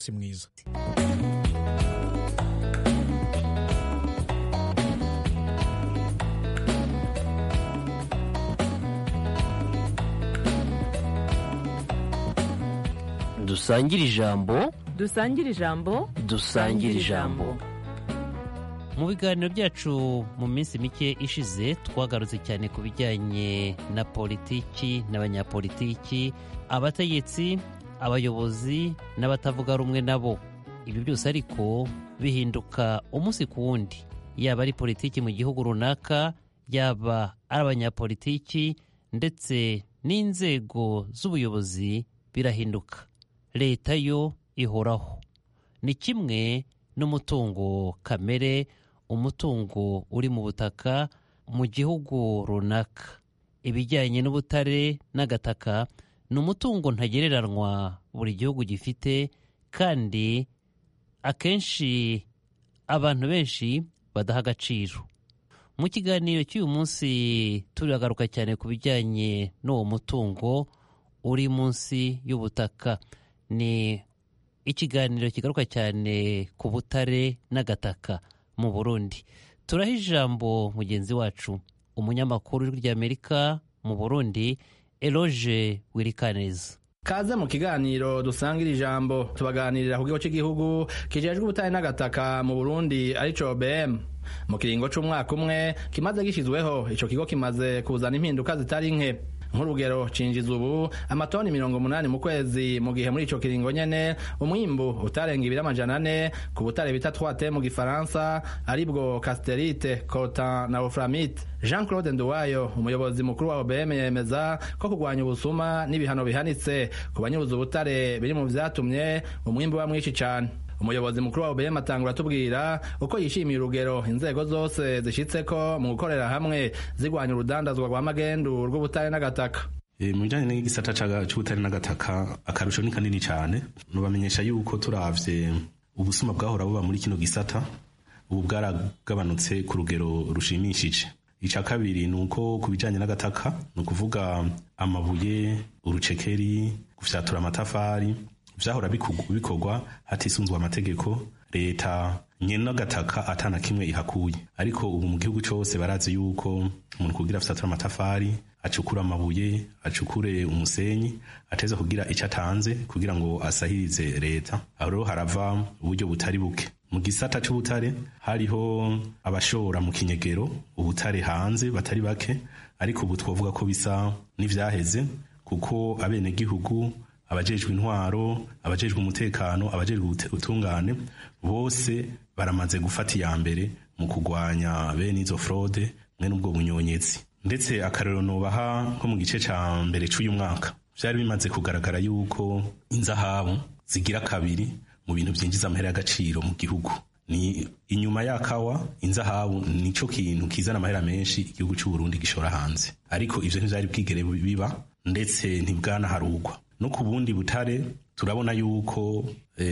si mwiza. dusangire ijambo dusangire ijambo. mu biganiro byacu mu minsi mike ishize twagarutse cyane ku bijyanye na politiki n'abanyapolitiki, abategetsi, abayobozi n'abatavuga rumwe nabo. Ibi byose ariko bihinduka umunsi ku wundi, yaba ari politiki mu gihugu runaka, yaba ari abanyapolitiki ndetse n'inzego z'ubuyobozi birahinduka. Leta yo ihoraho. Ni kimwe n'umutungo kamere, umutungo uri mu butaka mu gihugu runaka. Ibijyanye n'ubutare n'agataka ni umutungo ntagereranywa buri gihugu gifite, kandi akenshi abantu benshi badaha agaciro. Mu kiganiro cy'uyu munsi turagaruka cyane ku bijyanye n'uwo mutungo uri munsi y'ubutaka. Ni ikiganiro kigaruka cyane ku butare n'agataka mu Burundi. Turaha ijambo mugenzi wacu, umunyamakuru w'Ijwi ry'Amerika mu Burundi, Eloge Wirikaneza. Kaze mu kiganiro dusangira ijambo, tubaganirira ku kigo cy'igihugu kijejwe ubutare n'agataka mu Burundi arico OBM. Mu kiringo c'umwaka umwe kimaze gishizweho, ico kigo kimaze kuzana impinduka zitari nke. Nk'urugero cinjiza ubu amatoni 80 mu kwezi, mu gihe muri ico kiringo nyene umwimbu utarenga ibiro 400 ku butare bita 3T mu gifaransa, aribwo casterite, coltan na wolframite. Jean-Claude Nduwayo, umuyobozi mukuru wa OBM, yemeza ko kurwanya ubusuma n'ibihano bihanitse ku banyuruza ubutare biri mu vyatumye umwimbu wa mwinshi cane. Umuyobozi mukuru wa OBM atangura tubwira uko yishimiye urugero inzego zose zishitseko mu gukorera hamwe zigwanya urudandazwa rwa magendu rw'ubutare n'agataka. Mu bijanye n'igisata c'ubutare n'agataka, akarusho ni kanini cane. Nubamenyesha yuko turavye ubusuma bwahora buba muri kino gisata, ubu bwaragabanutse ku rugero rushimishije. Ica kabiri ni uko ku bijanye n'agataka, ni ukuvuga amabuye, urucekeri, gufyatura amatafari, vyahora bikorwa hatisunzwe amategeko, leta nyene n'agataka atana kimwe ihakuye. Ariko ubu mu gihugu cose barazi yuko umuntu kugira afyatura amatafari, acukura amabuye, acukure umusenyi, ateza kugira ico atanze kugira ngo asahirize leta. Aho rero harava uburyo butari buke. Mu gisata c'ubutare hariho abashora mu kinyegero ubutare hanze batari bake, ariko ubu twovuga ko bisa n'ivyaheze, kuko abenegihugu, abajejwe intwaro, abajejwe umutekano, abajejwe ubutungane bose baramaze gufata iya mbere mu kugwanya bene izo fraude mwene ubwo bunyonyezi. Ndetse akarero nobaha nko mu gice ca mbere c'uyu mwaka vyari bimaze kugaragara yuko inzahabu zigira kabiri mu bintu vyinjiza amahera y'agaciro mu gihugu. Ni inyuma y'akawa, inzahabu nico kintu kizana amahera menshi igihugu c'u Burundi gishora hanze. Ariko ivyo ntivyari bwigere biba, ndetse ntibwanaharugwa. No ku bundi butare turabona yuko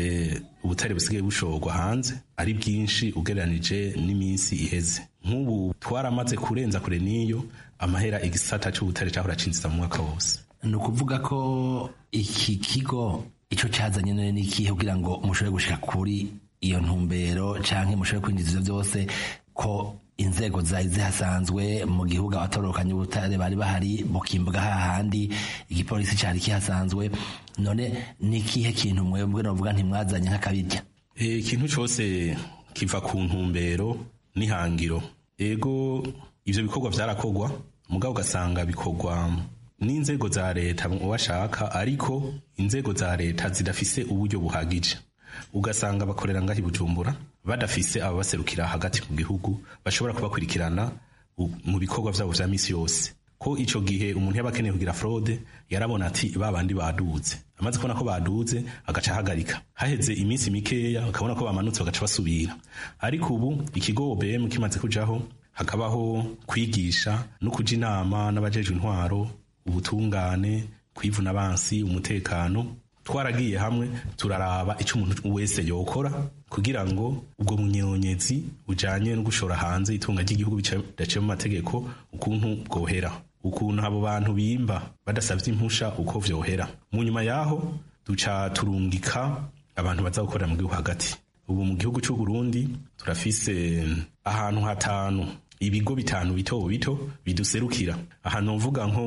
ubutare busigaye bushorwa hanze ari bwinshi ugereranije n'iminsi iheze. Nk'ubu twaramaze kurenza kure n'iyo amahera igisata c'ubutare cahora cinjiza mu mwaka wose. Ni ukuvuga ko iki kigo ico cazanye none n'ikihe kugira ngo mushobore gushika kuri iyo ntumbero, canke mushobore kwinjiza ivyo vyose, ko inzego zari zihasanzwe mu gihugu, abatorokanye ubutare bari bahari bukimbuga hahandi, igipolisi cari kihasanzwe. None nikihe kintu mwebwe novuga ntimwazanye nk'akabirya? Ikintu cose kiva ku ntumbero n'ihangiro. Ego ivyo bikorwa vyarakorwa, mugabo ugasanga bikorwa n'inzego za leta washaka, ariko inzego za leta zidafise uburyo buhagije. Ugasanga bakorera ngahi Bujumbura badafise ababaserukira hagati mu gihugu bashobora kubakurikirana mu bikorwa vyabo vya misi yose. Ko ico gihe umuntu yabakeneye kugira fraude yarabona ati babandi baduze, amaze kubona ko baduze agaca hagarika, haheze iminsi mikeya akabona ko bamanutse bagaca basubira. Ariko ubu ikigo OBM kimaze kujaho, hakabaho kwigisha no kuja inama n'abajejwe intwaro, ubutungane, kwivuna abansi, umutekano. Twaragiye hamwe turaraba ico umuntu wese yokora kugira ngo ubwo bunyonyezi bujanye no gushora hanze itunga ry'igihugu bidaciye mu mategeko ukuntu bwohera, ukuntu abo bantu bimba badasavye impusha uko vyohera. Mu nyuma yaho duca turungika abantu baza gukorera mu gihugu hagati. Ubu mu gihugu cy'u Burundi turafise ahantu 5 ibigo 5 bito bito biduserukira. Ahantu mvuga nko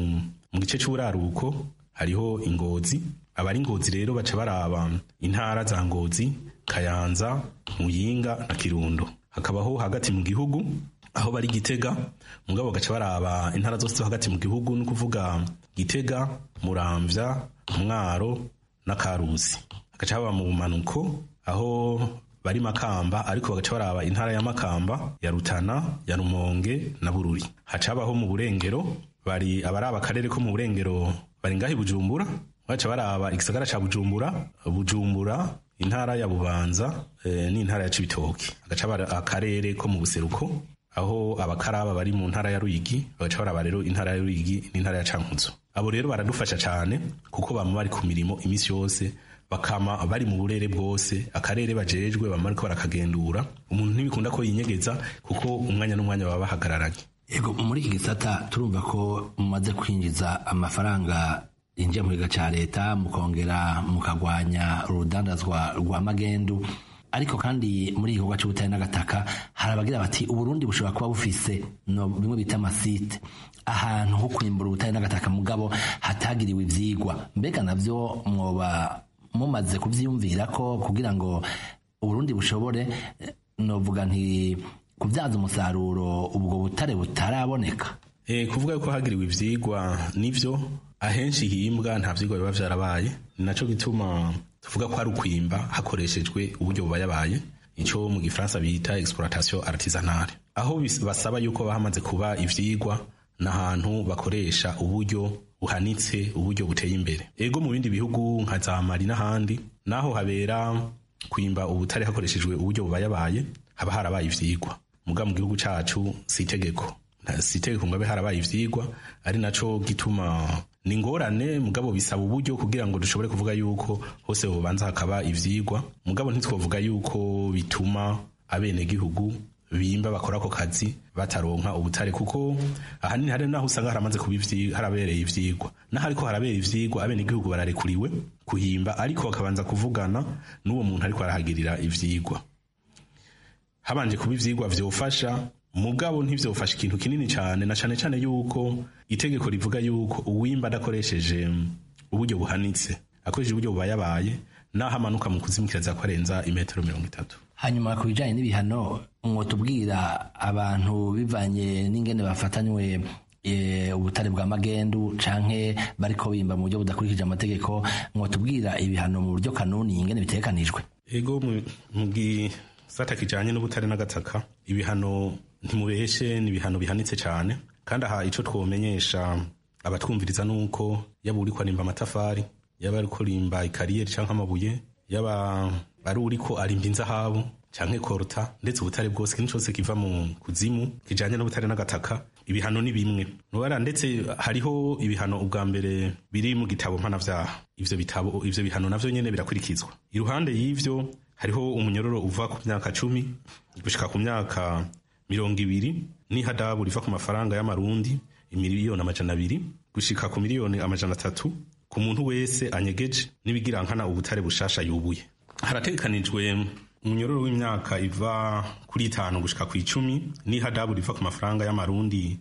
mu gice cy'uraruko hariho Ingozi. Abari Ngozi rero baca baraba intara za Ngozi, Kayanza, Muyinga na Kirundo. Hakabaho hagati mu gihugu aho bari Gitega, mugabo gaca baraba intara zose zo hagati mu gihugu, no kuvuga Gitega, Muramvya, Mwaro na Karusi. Hagaca haba mu manuko aho bari Makamba, ariko bagaca baraba intara ya Makamba, ya Rutana, ya Rumonge na Bururi. Haca habaho mu Burengero bari abaraba akarere ko mu Burengero bari ngahi Bujumbura, baca baraba igisagara ca Bujumbura, intara ya Bubanza n'intara ya Cibitoke. Hagaca bara akarere ko mu buseruko aho abakaraba bari mu ntara ya Ruyigi, bagaca baraba rero intara ya Ruyigi n'intara ya Cankuzo. Abo rero baradufasha cyane kuko bama bari ku mirimo imisi yose, bakama bari mu burere bwose, akarere bajejwe bama ariko barakagendura. Umuntu ntibikunda ko yinyegeza kuko umwanya n'umwanya baba bahagararanye. Ego, muri iki gisata turumva ko mumaze kwinjiza amafaranga injiye mu giga ca leta, mukongera mukagwanya urudandazwa rwa magendu, ariko kandi muri iki gikorwa c'ubutare n'agataka hari abagira bati Uburundi bushobora kuba bufise bimwe bita amasite, ahantu ho kwimbura ubutare n'agataka mugabo hatagiriwe ivyigwa. Mbega navyo mwoba mumaze kuvyiyumvira ko kugira ngo Uburundi bushobore novuga nti kubyaza umusaruro ubwo butare butaraboneka? Kuvuga ko hagiriwe ivyigwa nivyo ahenshi himbwa nta vyigwa biba vyarabaye, ni naco gituma tuvuga ko ari ukwimba hakoreshejwe uburyo bubayabaye, ico mu Gifaransa bita exploitation artisanale. Aho basaba yuko bahamaze kuba ivyigwa n'ahantu bakoresha uburyo buhanitse, uburyo buteye imbere. Ego mu bindi bihugu nka za Mali n'ahandi naho habera kwimba ubutare hakoreshejwe uburyo bubayabaye haba harabaye ivyigwa, muga mu gihugu cacu si itegeko ngo abe harabaye ivyigwa, ari naco gituma ni ngorane, mugabo bisaba uburyo kugira ngo dushobore kuvuga yuko hose bubanza hakaba ivyigwa. Mugabo ntitwovuga yuko bituma abenegihugu bimba bakora ako kazi bataronka ubutare, kuko ahanini hari naho usanga haramaze kuba harabereye ivyigwa, naho ariko harabera ivyigwa abenegihugu bararekuriwe kuhimba, ariko bakabanza kuvugana n'uwo muntu ariko arahagirira ivyigwa. Habanje kuba ivyigwa vyofasha, mugabo ntivyofasha ikintu kinini cyane, na cyane cyane yuko itegeko rivuga yuko uwimba adakoresheje uburyo buhanitse, akoresheje uburyo bubayabaye, naho amanuka mu kuzimu kiraza kwarenza 30 metero. Hanyuma ku bijanye n'ibihano, mwotubwira abantu bivanye n'ingene bafatanywe ubutare bwa magendu canke bariko bimba mu buryo budakurikije amategeko, mwotubwira ibihano mu buryo kanuni ingene bitekanijwe? Ego, mu gisata kijanye n'ubutare n'agataka ibihano ntimubeshe ni ibihano bihanitse cyane, kandi aha ico twomenyesha abatwumviriza nuko yaba uriko arimba amatafari, yaba ariko arimba ikariyeri canke amabuye, yaba ari uriko arimba inzahabu canke korota, ndetse ubutare bwose ikintu cose kiva mu kuzimu kijanye n'ubutare n'agataka, ibihano ni bimwe. Nubara ndetse hariho ibihano ubwa mbere biri mu gitabo mpanavyaha, ivyo bihano navyo nyene birakurikizwa. Iruhande y'ivyo hariho umunyororo uva ku myaka 10 gushika ku myaka 20 n'ihadabu riva ku mafaranga y'amarundi 200,000 gushika ku 300,000 ku muntu wese anyegeje n'ibigirankana ubutare bushasha yubuye. Haratekanijwe umunyororo w'imyaka iva kuri 5 gushika ku 10 n'ihadabu riva ku mafaranga y'amarundi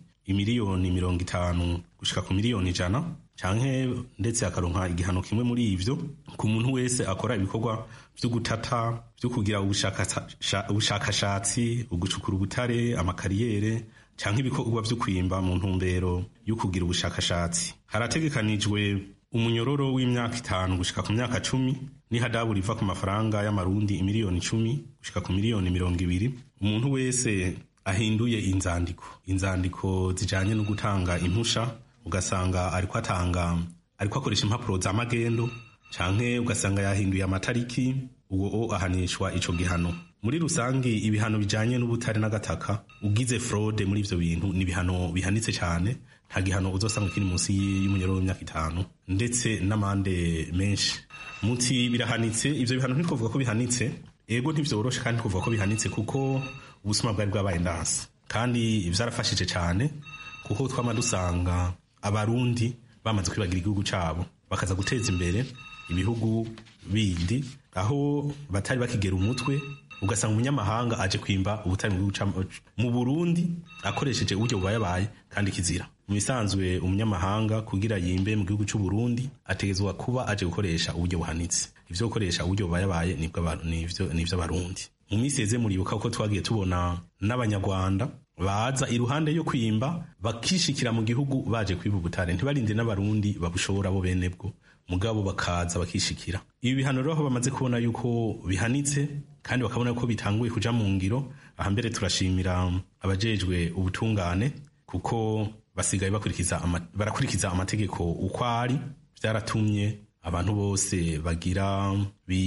50,000 gushika ku 100,000 canke ndetse akaronka igihano kimwe muri ivyo ku muntu wese akora ibikorwa vyo gutata, vyo kugira ubushakashatsi, ugucukura ubutare, amakariyere canke ibikorwa vyo kwimba mu ntumbero yo kugira ubushakashatsi. Harategekanijwe umunyororo w'imyaka 5 gushika ku myaka 10 n'ihadabu riva ku mafaranga y'amarundi 10,000 gushika ku 20,000 umuntu wese ahinduye inzandiko zijanye no gutanga impusha, ugasanga ariko akoresha impapuro za magendo canke ugasanga yahinduye amatariki, uwo ahanishwa ico gihano. Muri rusangi ibihano bijanye n'ubutare n'agataka ugize fraude muri ivyo bintu ni ibihano bihanitse cyane, nta gihano uzosanga kiri munsi y'umunyororo w'imyaka 5 ndetse n'amande menshi. Muti birahanitse, ivyo bihano ntitwovuga ko bihanitse, ego ntivyoroshe kandi ntitwovuga ko bihanitse kuko ubusuma bwari bwabaye ndanse, kandi vyarafashije cyane kuko twama dusanga abarundi bamaze kwibagira igihugu cabo bakaza guteza imbere ibihugu bindi aho batari bakigera umutwe ugasanga umunyamahanga aje kwimba ubutare mu Burundi akoresheje uburyo bubayabaye kandi kizira. Mu bisanzwe umunyamahanga kugira yimbe mu gihugu cy'u Burundi ategezwa kuba aje gukoresha uburyo buhanitse. Ivyo gukoresha uburyo bubayabaye nivyo Abarundi. Mu minsi yeze muribuka ko twagiye tubona n'Abanyarwanda baza iruhande yo kwimba bakishikira mu gihugu baje kwiba ubutare, ntibarinde n'Abarundi babushobora bo bene bwo, mugabo bakaza bakishikira. Ibi bihano rero aho bamaze kubona yuko bihanitse kandi bakabona yuko bitanguye kuja mu ngiro, aha mbere turashimira abajejwe ubutungane kuko basigaye barakurikiza amategeko uko ari. Vyaratumye abantu bose bagira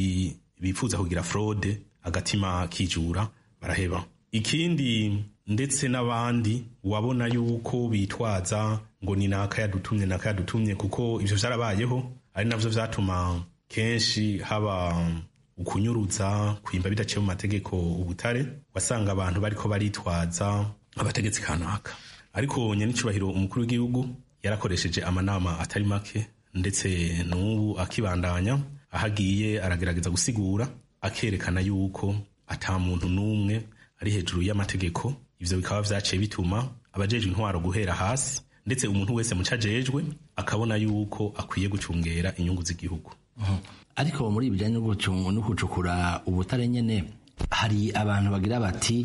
bifuza kugira fraude agatima kijura baraheba. Ikindi ndetse n'abandi wabona yuko bitwaza ngo ni naka yadutumye kuko ivyo vyarabayeho, ari navyo vyatuma kenshi haba ukunyuruza kwimba bidaciye mu mategeko ubutare. Wasanga abantu bariko baritwaza abategetsi kanaka, ariko nyenicubahiro umukuru w'igihugu yarakoresheje amanama atari make, ndetse n'ubu akibandanya ahagiye aragerageza gusigura akerekana yuko ata muntu n'umwe ari hejuru y'amategeko. Ivyo bikaba vyaciye bituma abajejwe intwaro guhera hasi, ndetse umuntu wese mucajejwe akabona yuko akwiye gucungera inyungu z'igihugu. Ariko muri ibijanye no gucukura ubutare nyene hari abantu bagira bati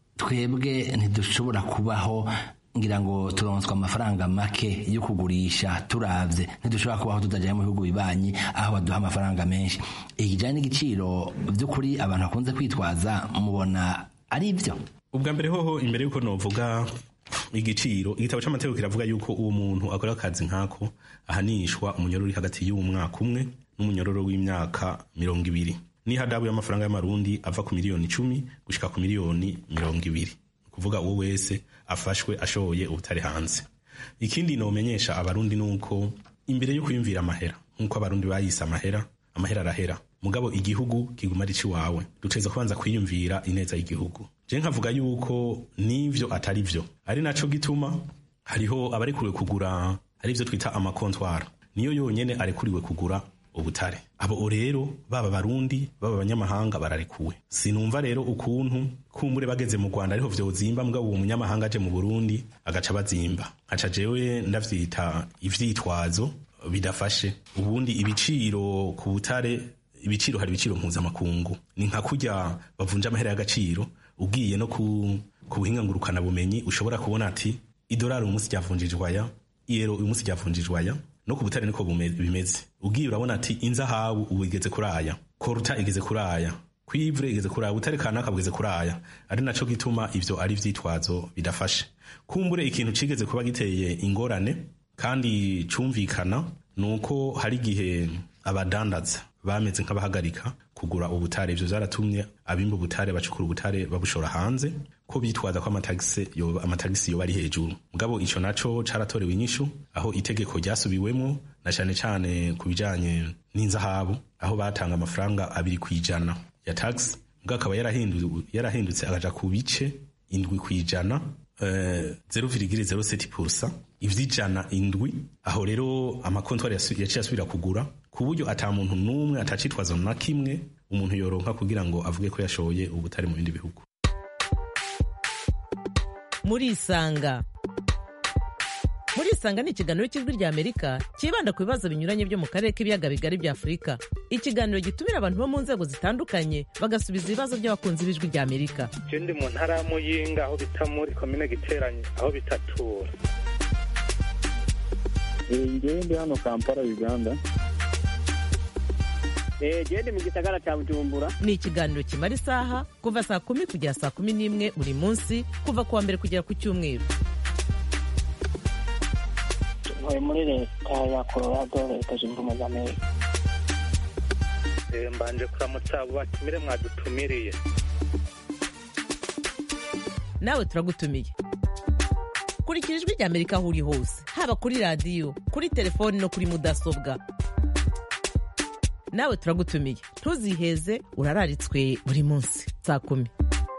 twebwe ntidushobora kubaho ngira ngo turonswa amafaranga make yo kugurisha turavye, ntidushobora kubaho tutajaye mu bihugu bibanyi aho baduha amafaranga menshi. Ikijanye n'igiciro vy'ukuri abantu bakunze kwitwaza mubona ari ivyo? Ubwa mbere hoho imbere yuko novuga igiciro, igitabo c'amategeko kiravuga yuko uwo muntu akora akazi nkako ahanishwa umunyororo uri hagati y'umwaka umwe n'umunyororo w'imyaka 20, n'ihadabu y'amafaranga y'amarundi ava ku miliyoni 10 gushika ku miliyoni 20, kuvuga uwo wese afashwe ashoye ubutare hanze. Ikindi nomenyesha Abarundi nuko imbere yo kwiyumvira amahera nkuko Abarundi bayise amahera arahera, mugabo igihugu kiguma ari ciwawe, duteza kubanza kwiyumvira ineza y'igihugu. Je nkavuga yuko nivyo atari vyo, ari naco gituma hariho abarekuriwe kugura, ari vyo twita amakontwara, niyo yonyene arekuriwe kugura ubutare. Abo rero baba Barundi baba abanyamahanga bararekuwe. Sinumva rero ukuntu kumbure bageze mu Rwanda ariho vyozimba, mugabo uwo munyamahanga aje mu Burundi agaca bazimba. Aca jewe ndavyita ivyitwazo bidafashe. Ubundi ibiciro ku butare, ibiciro hari ibiciro mpuzamakungu, ni nka kurya bavunja amahera y'agaciro. Ugiye no ku buhinga ngurukana bumenyi ushobora kubona ati idolari uyu munsi ryavunjijwe aya, iyero uyu munsi ryavunjijwe aya, no ku butare niko bimeze. Ugiye urabona ati inzahabu ubu igeze kuri aya, koruta igeze kuri aya, kwivre igeze kuri aya, butare kanaka bugeze kuri aya. Ari naco gituma ivyo ari vyitwazo bidafashe. Kumbure ikintu cigeze kuba giteye ingorane kandi cumvikana nuko hari gihe abadandaza bameze nk'abahagarika kugura ubutare. Ivyo vyaratumye abimba ubutare bacukura ubutare babushora hanze, ko bitwaza ko amatagisi yoba ari hejuru. Mugabo ico naco caratorewe inyishu aho itegeko ryasubiwemwo, na cane cane ku bijanye n'inzahabu, aho batanga amafaranga 2% ya tax, mugabo akaba yarahindutse agaja ku bice 7%, 0,07%, ivy'ijana 7. Aho rero amakontwari yaciye asubira kugura ku buryo ata muntu n'umwe atacitwaza na kimwe umuntu yoronka kugira ngo avuge ko yashoye ubutari mu bindi bihugu. Murisanga ni ikiganiro cy'Ijwi ry'Amerika kibanda ku bibazo binyuranye byo mu karere k'ibiyaga bigari bya Afurika. Ikiganiro gitumira abantu bo mu nzego zitandukanye bagasubiza ibibazo by'abakunzi b'Ijwi ry'Amerika. Je ndi mu ntara ya Muyinga aho bita muri komine Giteranyi aho bitatura. Ngewe ndi hano Kampala Uganda. Gende mu gisagara cya Bujumbura. Ni ikiganiro kimara isaha kuva saa 10 kugera saa 11 buri munsi, kuva kuwa mbere kugera ku cyumweru. Tuvuye muri leta ya Colorado, leta zunze ubumwe za Amerika. Mbanje kuramutsa abo batumire mwadutumiriye. Nawe turagutumiye. Kurikira Ijwi ry'Amerika aho uri hose, haba kuri radio, kuri telefoni no kuri mudasobwa. Nawe turagutumiye, ntuziheze, urararitswe buri munsi saa 10.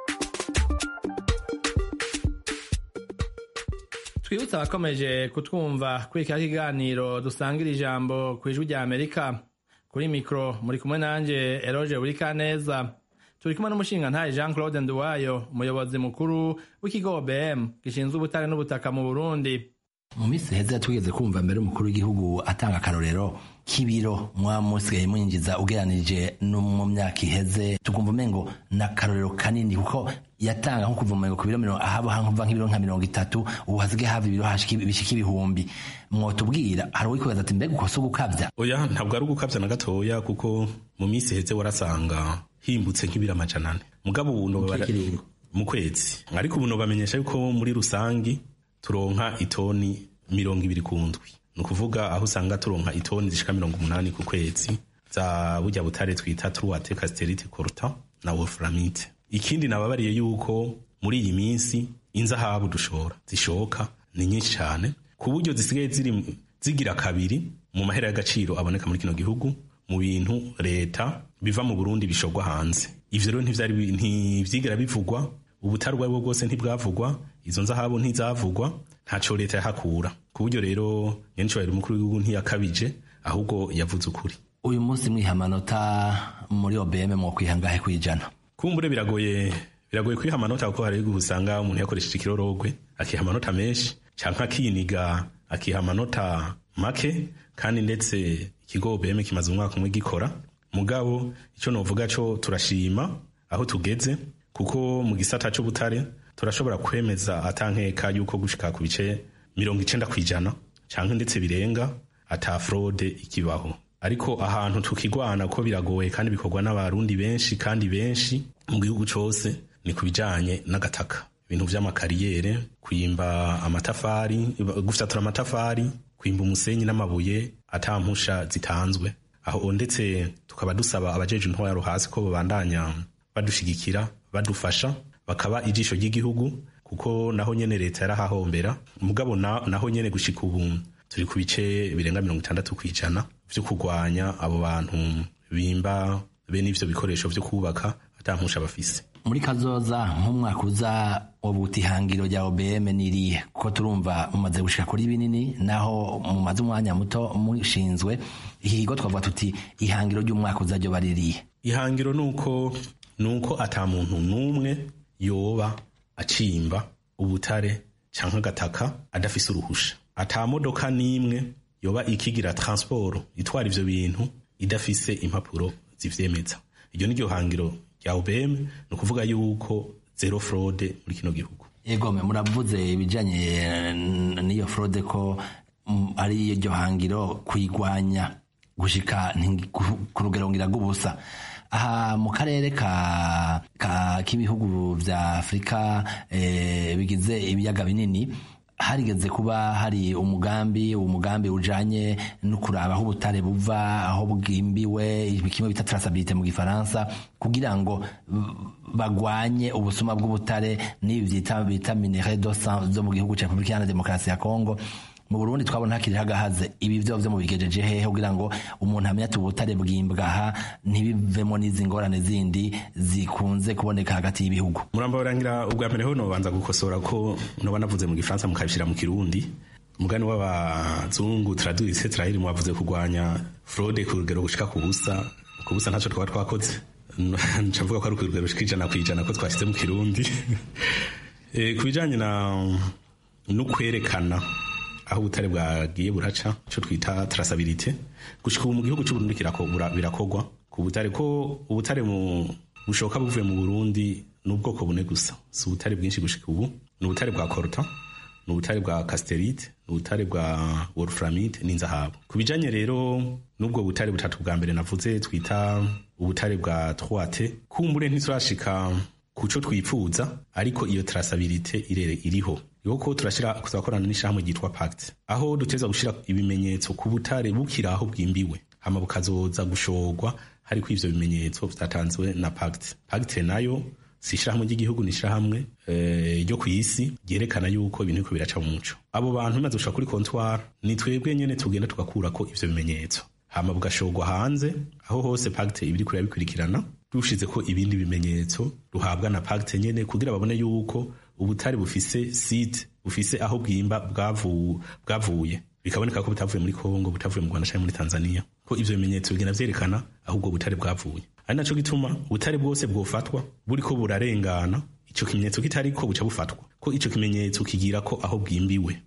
Twibutsa abakomeje kutwumva kuri iki kiganiro dusangira ijambo ku Ijwi ry'Amerika. kuri mikro muri kumwe nanje Eroge Burikaneza. Turi kumwe n'umushingantahe Jean Claude Nduwayo, umuyobozi mukuru w'ikigo OBM gishinzwe ubutare n'ubutaka mu Burundi. Mu minsi heza tugeze kumva mbere umukuru w'igihugu atanga akarorero k'ibiro mwamusigaye mwinjiza ugeranije no mu myaka iheze, tukumva umengo na karorero kanini kuko yatanga nko kuva umengo ku biro 50 ahabo hankuva nk'ibiro nka 30, ubu hasigaye hava ibiro bishika ibihumbi. Mwotubwira hari wikubaza ati mbega uko gukabya? Oya, ntabwo ari ugukabya na gatoya, kuko mu minsi heze warasanga himbutse nk'ibiro 400 mugabo ubu mu kwezi. Ariko ubu no bamenyesha yuko muri rusangi turonka itoni 200 ku ndwi, ni ukuvuga aho usanga turonka itoni zishika 80 ku kwezi za burya butare twita truate, casterite, coltan na wolframite. Ikindi nababariye yuko muri iyi minsi inzahabu dushora zishoka ni nyinshi cyane, ku buryo zisigaye zigira kabiri mu mahera y'agaciro aboneka muri kino gihugu mu bintu leta biva mu Burundi bishogwa hanze. Ivyo rero ntivyigera bivugwa, ubutare bwo bwose ntibwavugwa, izo nzahabu ntizavugwa, ntaco leta yahakura. Ku buryo rero nyenshobora umukuru w'igihugu ntiyakabije, ahubwo yavuze ukuri. Uyu munsi mwiha amanota muri OBM mu kwihangahe kwijana? Kumbure biragoye kwiha amanota kuko hari usanga umuntu yakoresheje ikirorogwe akiha amanota menshi, canke akiniga akiha amanota make, kandi ndetse ikigo OBM kimaze umwaka umwe gikora. Mugabo ico novuga co turashima aho tugeze, kuko mu gisata c'ubutare turashobora kwemeza atankeka yuko gushika ku bice 90% canke ndetse birenga ata fraude ikibaho. Ariko ahantu tukigwana ko biragoye kandi bikorwa n'abarundi benshi kandi benshi mu gihugu cose ni kubijanye n'agataka, ibintu vy'amakariyere, kwimba amatafari, gufyatura amatafari, kwimba umusenyi n'amabuye atampusha zitanzwe. Aho ndetse tukaba dusaba abajeje intwaro hasi ko babandanya badushigikira, badufasha, bakaba ijisho ry'igihugu, kuko naho nyene leta yarahahombera. Mugabo naho nyene gushika ubu turi ku bice birenga 60% vyo kurwanya abo bantu bimba bene ivyo bikoresho vyo kubaka atampusha bafise. Muri kazoza nk'umwaka uza ubutihangiro rya OBM niriye, kuko turumva mumaze gushika kuri binini, naho mumaze umwanya muto mushinzwe iki kigo, twavuga tuti ihangiro ry'umwaka uza ryo baririye. Ihangiro nuko ata muntu numwe yoba acimba ubutare canke gataka adafise uruhusha, ata modoka nimwe yoba ikigira transport itwara ivyo bintu idafise impapuro zivyemeza. Iryo niryo hangiro rya OBM, ni ukuvuga yuko zero fraude muri kino gihugu. Yego, muravuze ibijanye n'iyo fraude ko ari iryo hangiro kuyigwanya gushika ku rugero ngira gubusa. Aha mu karere k'ibihugu vya Afrika bigize ibiyaga binini harigeze kuba hari umugambi ujanye no kuraba aho ubutare buva, aho bwimbiwe, kimwe bita traçabilité mu Gifaransa, kugira ngo bagwanye ubusuma bw'ubutare n'ibi bita minerais de sang zo mu gihugu ca Republika Iharanira Demokarasi ya Kongo. Mu Burundi twabona hakiri hagahaze, ibi vyo mu bigejeje hehe kugira ngo umuntu amenye ati ubutare bwimbwaha ntibivemo n'izi ngorane zindi zikunze kuboneka hagati y'ibihugu? Muramba barangira ubwa mbere ho no banza gukosora ko no banavuze mu Gifaransa mukabishira mu Kirundi. Umugani w'abazungu traduise trahiri mwavuze kugwanya fraude ku rugero gushika ku busa ntaco twaba twakoze. Ncavuga ko ari ku rugero rushika 100% ko twashyize mu Kirundi. Kubijanye no kwerekana aho ubutare bwagiye buraca, cyo twita traçabilité, gushika mu gihugu cy'u Burundi birakogwa ku butare, ko ubutare bushoka buvuye mu Burundi n'ubwoko bune gusa, si ubutare bwinshi gushika ubu. Ni ubutare bwa coltan, ni ubutare bwa casterite, ni ubutare bwa wolframite n'inzahabu. Kubijanye rero n'ubwo butare butatu bwa mbere navuze twita ubutare bwa truate, kumbure ntiturashika kuco twipfuza, ariko iyo traçabilité iriho. Yoko tuzakorana n'ishamwe ryitwa Pact, aho duteza gushira ibimenyetso ku butare bukira aho bwimbiwe, hama bukazoza gushogwa hariko ivyo bimenyetso vyatanzwe na Pact. Pact nayo si ishamwe ry'igihugu, ni ishamwe ryo kw'isi ryerekana yuko ibintu biko biraca mu muco. Abo bantu maze gushika kuri comptoir, ni twebwe nyene tugenda tugakurako ivyo bimenyetso, hama bugashogwa hanze aho hose Pact ibiri kuri yabikurikirana, dushize ko ibindi bimenyetso ruhabwa na Pact nyene, kugira babone yuko ubutare bufise site, bufise aho bwimba bwavuye, bikaboneka ko butavuye muri Kongo, butavuye mu Rwanda cyangwa muri Tanzania. ko ivyo bimenyetso bigenda vyerekana aho ubwo butare bwavuye. Ari naco gituma ubutare bwose bwofatwa buriko burarengana ico kimenyetso kitariko buca bufatwa, ko ico kimenyetso kigira ko aho bwimbiwe.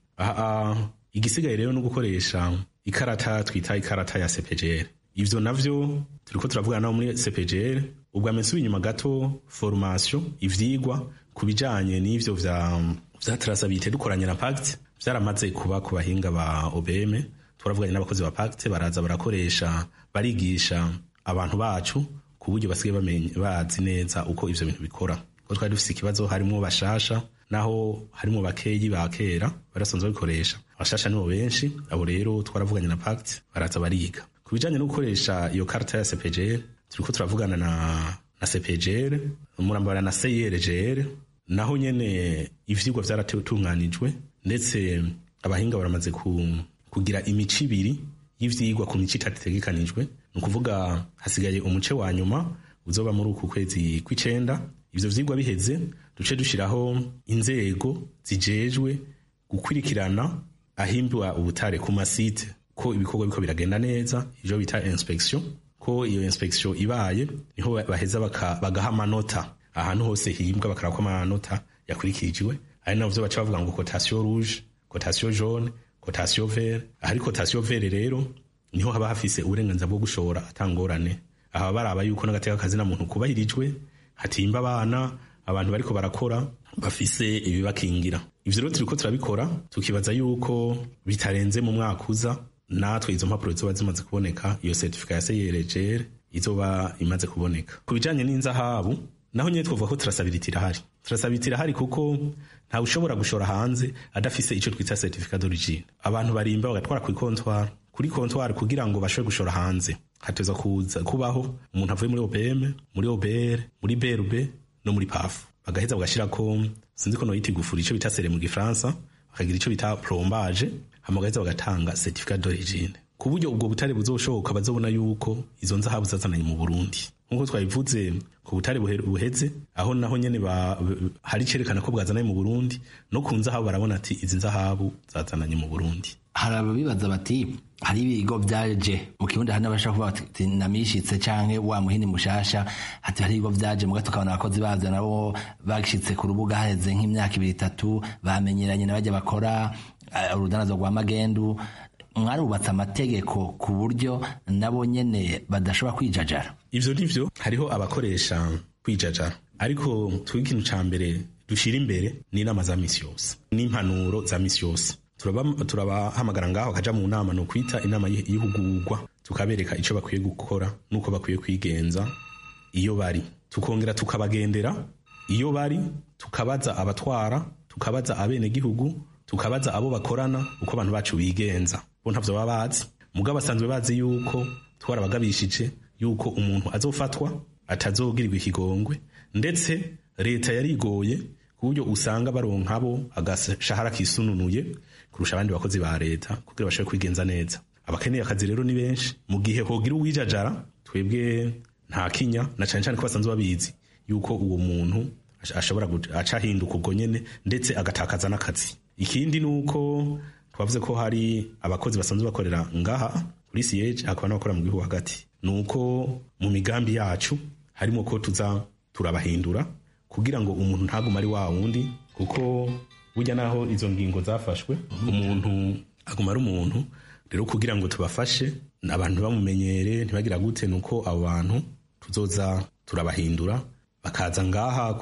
Igisigaye rero no gukoresha ikarata twita ikarata ya CPGL. Ivyo navyo turiko turavugana naho muri CPGL. Ubwa mensu inyuma gato formation ivyigwa kubijanye n'ivyo vya traçabilité dukoranye na Pact vyaramaze kuba ku bahinga ba OBM. Turavuganye n'abakozi ba Pact baraza barakoresha barigisha abantu bacu ku buryo basigaye bazi neza uko ivyo bintu bikora. Ko twari dufise ikibazo harimo bashasha naho harimo bakeyi ba kera barasanzwe bikoresha. Abashasha nibo benshi, abo rero twaravuganye na Pact baraza bariga. Kubijanye no gukoresha iyo karta ya CPGL turiko turavugana na CPGL umurambara na CIRGL, naho nyene ivyigwa vyaratunganijwe ndetse abahinga baramaze kugira imico ibiri y'ivyigwa ku mico itategekanijwe. Ni ukuvuga hasigaye umuce wa nyuma uzoba muri uku kwezi kw'icenda. Ivyo vyigwa biheze duce dushiraho inzego zijejwe gukurikirana ahimbwa ubutare ku masite ko ibikorwa biko biragenda neza, ivyo bita inspection. Ko iyo inspection ibaye niho baheza bagaha amanota ahantu hose himbwa, bakarako amanota yakurikirijwe. Ari navyo baca bavuga ngo cotation rouge, cotation jaune, cotation vert. Ahari cotation vert rero niho haba hafise uburenganzira bwo gushora atangorane. Aha baraba yuko n'agateka kazi na muntu kubahirijwe, hatimba abana, abantu bariko barakora bafise ibibakingira. Ivyo rero turiko turabikora tukibaza yuko bitarenze mu mwaka uza natwe izo mpapuro zizoba zimaze kuboneka, iyo certificat ya CIRGL izoba imaze kuboneka. Kubijanye n'inzahabu naho nyene twovuga ko traçability irahari. Traçability irahari kuko nta ushobora gushora hanze adafise ico twita certificat d'origine. Abantu barimba bagatwara kuri comptoir kugira ngo bashobore gushora hanze. Hateza kubaho umuntu avuye muri OBM, muri OBR, muri BRB no muri PAF. Bagaheza bagashirako sinzi ko no yita igufuri ico bita sere mu Gifaransa, bakagira ico bita plombage, hamagaheza bagatanga certificat d'origine. Ku buryo ubwo butare buzoshoka bazobona yuko izo nzahabu zazananye mu Burundi. Nkuko twabivuze ku butare buheze aho naho nyene hari cerekana ko bwazananye mu Burundi, no ku nzahabu barabona ati izi nzahabu zazananye mu Burundi. Hari ababibaza bati hari ibigo vyaje mu Kirundi, hari n'abashaka kuvuga ati namishitse canke wa muhini mushasha, ati hari ibigo vyaje muga tukabona abakozi bavyo nabo bagishitse ku rubuga haheze nk'imyaka 2-3 bamenyeranye n'abajya bakora urudanazo rwa magendu. Mwarubatse amategeko ku buryo nabo nyene badashobora kwijajara. Ivyo nivyo hariho abakoresha kwijajara, ariko twikintu ca mbere dushira imbere ni inama za misi yose n'impanuro za misi yose. Turabahamagara ngaho akaja mu nama no kwita inama y'ihugurwa, tukabereka ico bakwiye gukora nuko bakwiye kwigenza iyo bari, tukongera tukabagendera iyo bari, tukabaza abatwara, tukabaza abene gihugu, tukabaza abo bakorana uko abantu bacu bigenza. Bo ntavyo baba bazi, mugabo basanzwe bazi yuko twarabagabishije yuko umuntu azofatwa atazogirirwa ikigongwe, ndetse leta yarigoye ku buryo usanga baronkabo agashahara kisununuye kurusha abandi bakozi ba leta kugira bashobore kwigenza neza. Abakeneye akazi rero ni benshi, mu gihe hogira uwijajara twebwe nta kinya, na cane cane ko basanzwe babizi yuko uwo muntu ashobora acahinduka ubwo nyene ndetse agatakaza n'akazi. Ikindi nuko twavuze ko hari abakozi basanzwe bakorera ngaha kuri siege, hakaba n'abakora mu gihugu hagati. Nuko mu migambi yacu harimo ko tuza turabahindura kugira ngo umuntu ntaguma ari wa wundi, kuko burya naho izo ngingo zafashwe umuntu aguma ari umuntu. Rero kugira ngo tubafashe abantu bamumenyere ntibagira gute, nuko abo bantu tuzoza turabahindura bakaza ngaha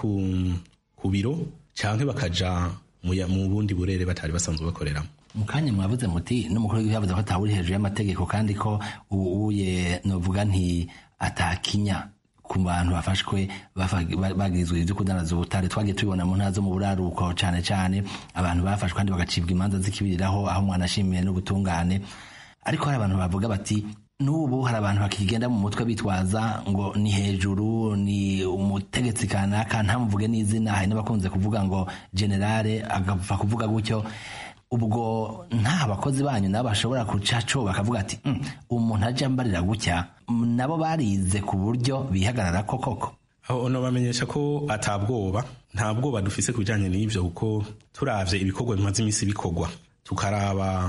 ku biro canke bakaja mu bundi burere batari basanzwe bakoreramo. Mukanya mwavuze muti n'umukuru w'igihugu yavuze ko atawuri hejuru y'amategeko, kandi ko ubuye novuga nti atakinya ku bantu bafashwe bagizwe ivyo kudanaza ubutare. Twagiye tubibona mu ntara zo mu buraruko cane cane abantu bafashwe kandi bagacibwa imanza zikibiriraho, aho umwana ashimiye n'ubutungane. Ariko hari abantu bavuga bati n'ubu hari abantu bakigenda mu mutwe bitwaza ngo ni hejuru, ni umutegetsi kanaka, ntamuvuge n'izina. Hari n'abakunze kuvuga ngo generale, agapfa kuvuga gutyo. Ubwo nta bakozi banyu nabo bashobora kucaco bakavuga ati umuntu aje mbarira gutya, nabo barize ku buryo bihagarara koko? Aho no bamenyesha ko atabwoba, nta bwoba dufise kubijanye n'ivyo, kuko turavye ibikorwa bimaze imisi bikorwa, tukaraba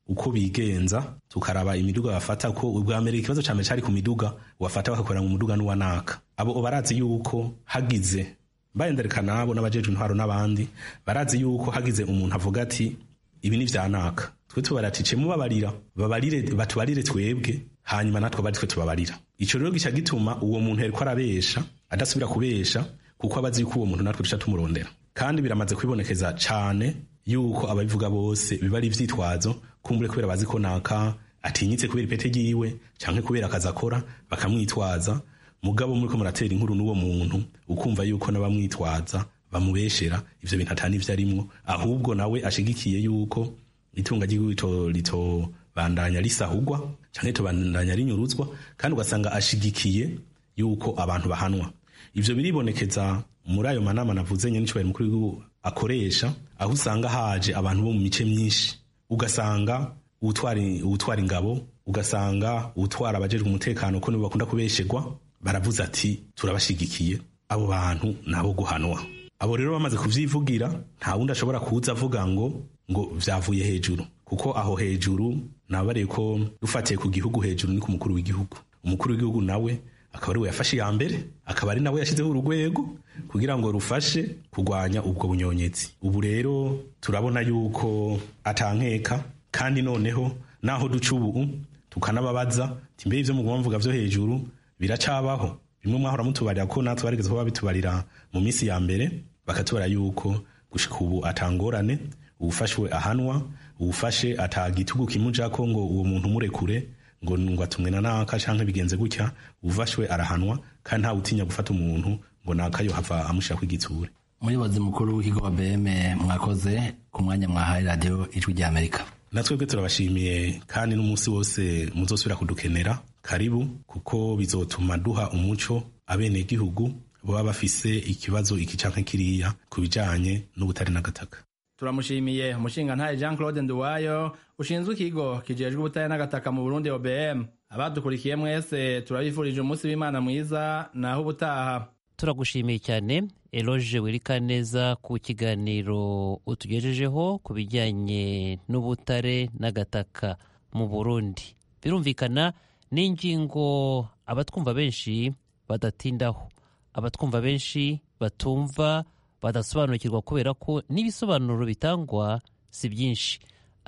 uko bigenza tukaraba imiduga bafata ko ubwa mbere ikibazo ca mbere cari ku miduga wafata bakakorera mu muduga n'uwanaka abo barazi yuko hagize bayenderekana abo n'abajejwe intwaro n'abandi barazi yuko hagize umuntu avuga ati ibi ni vyanaka twe tubaratice mubabarira batubarire twebwe hanyuma natwe bari twe tubabarira ico rero gica gituma uwo muntu yariko arabesha adasubira kubesha kuko abazi yuko uwo muntu natwe duca tumurondera kandi biramaze kwibonekeza cane yuko ababivuga bose biba ari ivyitwazo kumbure kubera bazi ko naka atinyitse kubera ipete ryiwe canke kubera akazi akora bakamwitwaza mugabo muriko muratera inkuru n'uwo muntu ukumva yuko n'abamwitwaza bamubeshera ivyo bintu atani ivyo arimwo ahubwo nawe ashigikiye yuko itunga ry'igihugu litobandanya risahugwa canke tobandanya rinyuruzwa kandi ugasanga ashigikiye yuko abantu bahanwa ivyo biribonekeza muri ayo manama navuze nyene n'icubahiro mukuru w'igihugu akoresha aho usanga haje abantu bo mu mice myinshi ugasanga uwutwara ingabo ugasanga uwutwara abajejwe umutekano ko nibo bakunda kubeshegwa baravuze ati turabashigikiye abo bantu nabo guhanwa abo rero bamaze kuvyivugira nta wundi ashobora kuza avuga ngo vyavuye hejuru kuko aho hejuru nabareye ko dufatiye ku gihugu hejuru ni ku mukuru w'igihugu umukuru w'igihugu nawe akaba ari we yafashe iya mbere akaba ari nawe yashyizeho urugwego kugira ngo rufashe kurwanya ubwo bunyonyezi ubu rero turabona yuko atankeka kandi noneho naho duca ubu tukanababaza timbe ivyo mugomba mvuga vyo hejuru biracabaho bimwe mwahora mutubarira ko natwe barigeze kuba bitubarira mu minsi ya mbere bakatubara yuko gushika ubu atangorane uwufashwe ahanwa uwufashe atagitugu kimujako ngo uwo muntu murekure ngo atumwe na naka canke bigenze gutya ufashwe arahanwa kandi nta utinya gufata umuntu ngo naka yo hava amushira kw'igitsure umuyobozi mukuru w'ikigo BM mwakoze ku mwanya mwahaye radio ijwi rya Amerika natwebwe turabashimiye kandi n'umunsi wose muzosubira kudukenera karibu kuko bizotuma duha umuco abene igihugu baba bafise ikibazo iki canke kiriya kubijanye n'ubutari n'agataka turamushimiye umushingantahe Jean Claude Nduwayo ushinzwe ikigo kijejwe ubutare n'agataka mu Burundi OBM abadukurikiye mwese turabifurije umunsi w'Imana mwiza naho ubutaha turagushimiye cyane Eloge Wirikaneza ku kiganiro utugejejeho ku bijyanye n'ubutare n'agataka mu Burundi birumvikana n'ingingo abatwumva benshi badatindaho abatwumva benshi batumva badasobanukirwa kubera ko n'ibisobanuro bitangwa si byinshi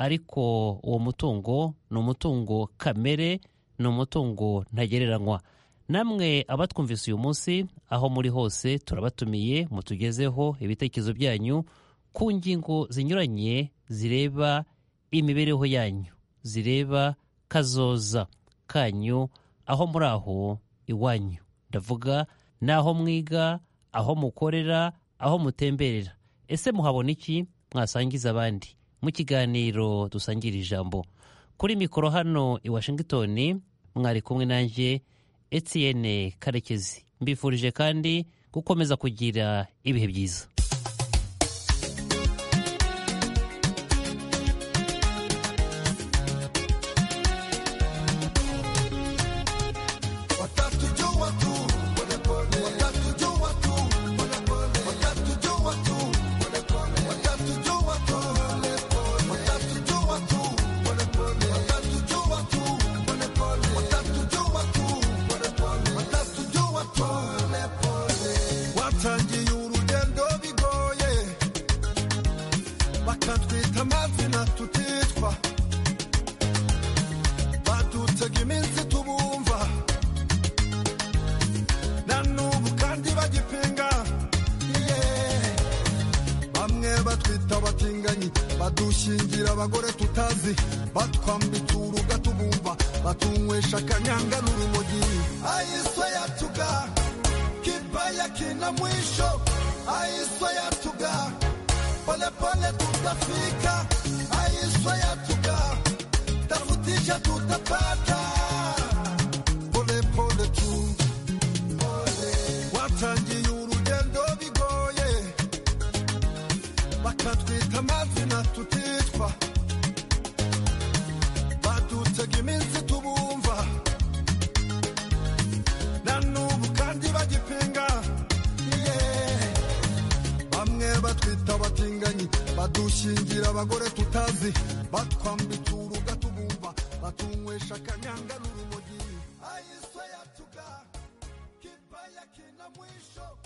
ariko uwo mutungo ni umutungo kamere ni umutungo ntagereranywa namwe abatwumvise uyu munsi aho muri hose turabatumiye mutugezeho ibitekerezo byanyu ku ngingo zinyuranye zireba imibereho yanyu zireba kazoza kanyu aho muri aho iwanyu ndavuga n'aho mwiga aho mukorera aho mutemberera ese muhabona iki mwasangiza abandi mu kiganiro dusangira ijambo kuri mikoro hano i Washington mwari kumwe nanjye Etienne Karekezi mbifurije kandi gukomeza kugira ibihe byiza badushingira abagore tutazi batwambitse uruga tubumva batunywesha akanyanga n'urumogi aiswa yatuga kibaya kina mwisho aiswa yatuga pole pole tutafika aiswa yatuga tafutisha tutapata pole pole tu watangiye urugendo bigoye bakatwita amazina tutitwa badutega iminsi tubumva na n'ubu kandi bagipinga bamwe batwita abatinganyi badushingira abagore tutazi batwambitse uruga tunywesha kanyanga n'urumogi. Ayiswe yatuga kibaya kina mwisho.